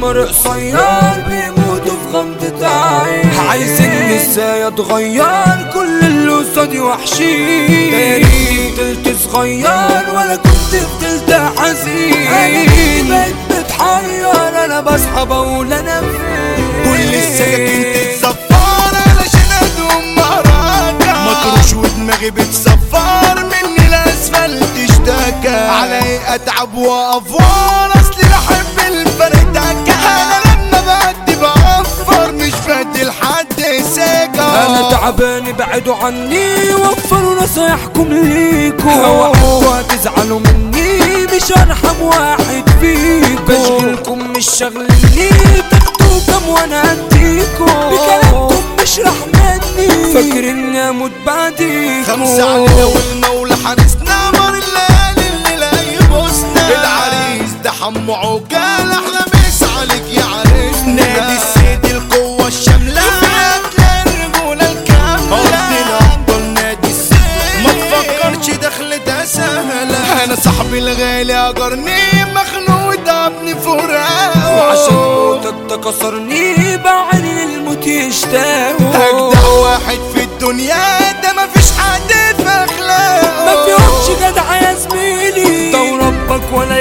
عمر قصير بيموتوا في غمضة عين. عايزين ازاي اتغير كل اللي قصادي وحشين. دايرين فضلت صغير ولا كنت فضلت حزين. انا بقيت بتحير انا بصحى بقول انا فين. كل السكاكين تتصفر علشان ادوم مهرجة مطروش ودماغي بتصفر مني الاسفلت اشتكى علي اتعب وافوار اصلي بحب الفردكة. انا لما بدي بوفر مش بدي لحد سكة. انا تعبان ابعدوا عني وفروا نصايحكم ليكوا. اوعدكوا هتزعلوا مني مش ارحم واحد فيكوا. بشغلكم مش شغلني تاخدوا كام وانا اديكوا. بكلامكم مش رح مني فاكر اني اموت بعديكوا. 5 علينا والمولى حارسنا مر الليالي اللي لا يبوسنا. العريس ده حمو عقال احلى مسا عليك يا عريسنا. نادي السيد القوة الشاملة فيها الرجولة الكاملة. ارضنا افضل نادي السيد ما تفكرش دخلتها سهلة. انا صاحبي الغالي اجرني مخنوق تعبني فراق. وعشان موتك ده كسرني بعين الموت يشتاق. اجدع واحد في الدنيا ده مفيش حد في اخلاقه. ما فيهمش جدع يا زميلي ده ربك ولا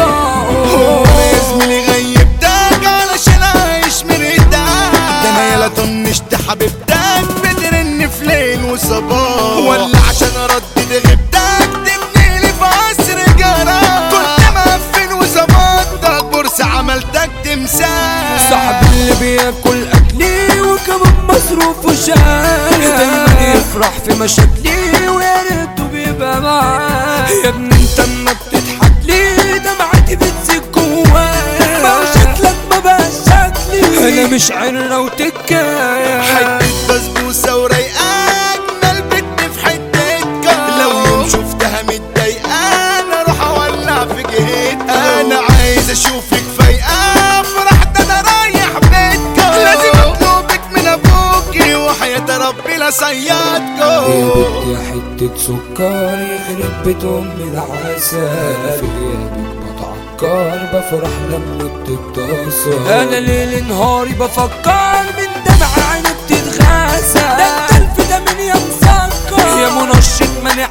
يضاعوا. يا زميلي غيبتك علشان اعيش مرتاح. ده انا يلا طنشت حبيبتك بترن في ليل وصباح. ولا عشان اردد غيبتك تبنيلي في عصر جراح. كنت مقفل وظبطتك بورصة عملتك تمساح. صاحب اللي بياكل اكلي وكمان مصروفه شاي. دايما يفرح في مشاكلي ويا ريته بيبقى معاي. يا ابني انت اما بتضحك لي دمعتي بتزيد جواي. ما هو شكلك ما بقاش شكلي انا مش عرة وتكاية. حتة بسبوسة ورايقاك ملبتني في حتتك. لو يوم شفتها متضايقة اروح اولع في جهتك. انا عايز اشوفك فايقة فرحت انا رايح بيتك. لازم اطلبك من ابوكي وحياة ربي لا صيادكو. يا بنت يا حتة سكر يخرب بيت ام العسل. في غيابك بتعكر بفرح لما بتتصل. انا ليل نهاري بفكر من دمع عيني بتتغاسل. ده انت الف ده من يا مسكر يا منشط منع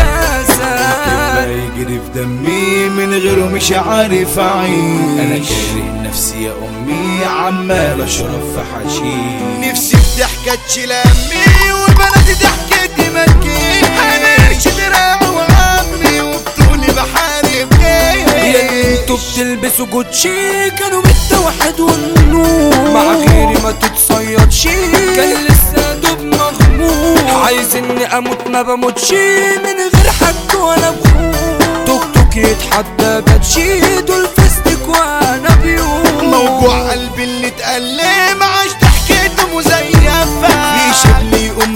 الكاسة. يجري في دمي من غيره مش عارف اعيش. انا كاره نفسي يا امي عمال اشرب في حشيش. نفسي بضحكة تشيل همي وبناتي ضحكتي ما تجيش. انا قرش دراع وعمي وبطولي بحارب جيش. يا انتوا بتلبسوا جوتشي كانوا بالتوحد والنور. مع غيري ما تتصيدش كان لسه دوب مغمور. عايزني اموت ما بموتش من غير حد ولا بخور. توك توك يتحدى باتشي دول فستك وانا بيوم. موجوع قلبي اللي اتألم عاش ضحكته مزيفة. في شبلي يقوم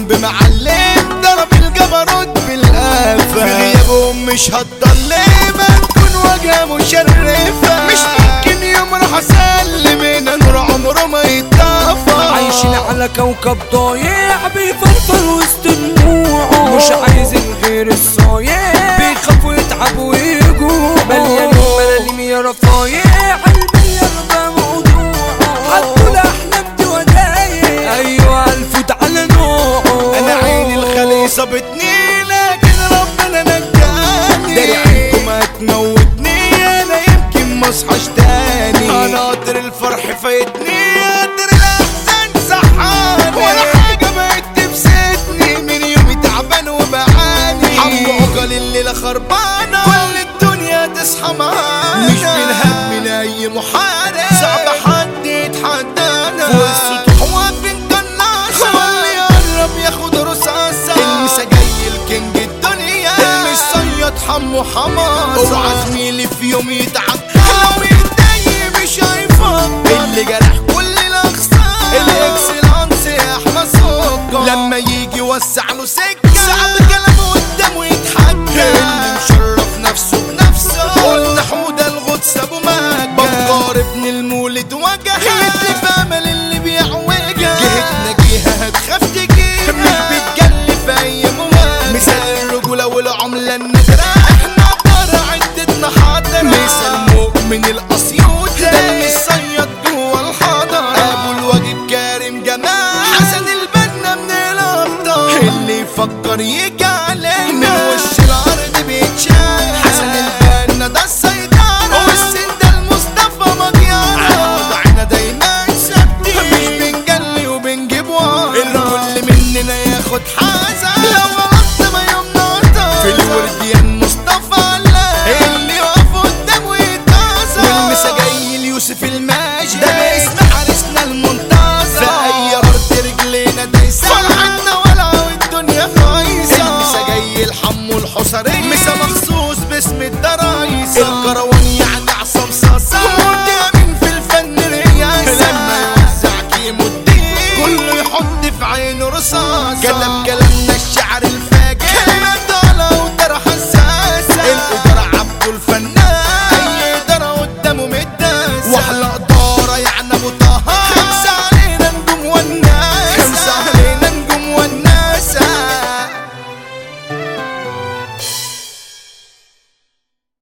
بمعلم ضرب الجبروت بالقفا. في غيابهم مش هتضلم هتكون وجهة مشرفة. مش ممكن يوم راح اسلم هنا نور عمره ما يتطفى. عايشين على كوكب ضايع بيفرفر وسط دموعه. مش عايزين غير الصايع بيخافوا يتعبوا ويجوا. مليان ملاليم يا رفايع قلبي يرضى موضوعه. حطوا الاحلام دي ودايع ايوه الفوت على نوعه. انا عيني الخلي صابتني لكن ربنا نجاني. داري عنكم هتموتني انا يمكن مصحاش تاني. انا قدر الفرح فايتني قدر الاحزان صحاني. ولا حاجة بقت تبسطني من يومي تعبان وبعاني. حمو عقل الليلة خربانة كل الدنيا تصحى معانا. مش بالهم لاي محارب صعب حد يتحدانا. والسطوح واقفين طناشة واللي يقرب ياخد رصاصة. المسا جاي الكينج الدنيا مش صياد حمو حماصة. اوعى زميلي في يوم يتعب لو يتضايق مش هيفكر. اللي جرح كل الاخصام الاكسلانس يا احمد سكر. لما يجي يوسع له سكة صعب كلامه قدامه يتحدى. اللي مشرف نفسه بنفسه قلنا حمودة الغدس ابو مجد. بكار ابن المولد وجه اللي في امل اللي بيعوجها. جهتنا جهة هتخاف تجيها مش بتجلي في اي مواجهة. مثال الرجولة والعملة النادرة احنا بره عدتنا حاضرة. مثال مؤمن الاسيوط ده اللي صيد حصرية مسا مخصوص باسم الدرايس الكروان